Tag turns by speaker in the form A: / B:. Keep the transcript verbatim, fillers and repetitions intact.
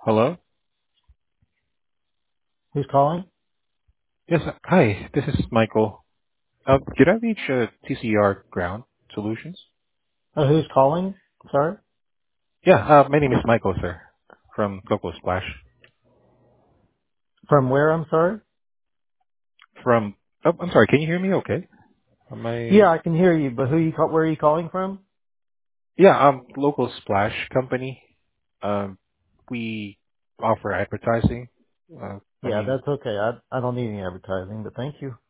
A: Hello?
B: Who's calling?
A: Yes, hi, this is Michael. Uh, did I reach uh, T C R Ground Solutions?
B: Uh, who's calling? Sorry.
A: Yeah, uh, my name is Michael, sir, from Coco Splash.
B: From where? I'm sorry.
A: From, oh, I'm sorry, can you hear me okay? Am I,
B: Yeah, I can hear you, but who you call? Where are you calling from?
A: yeah, um, local splash company. Um, we offer advertising. Uh, I
B: Yeah,
A: mean,
B: that's okay. I I don't need any advertising, but thank you.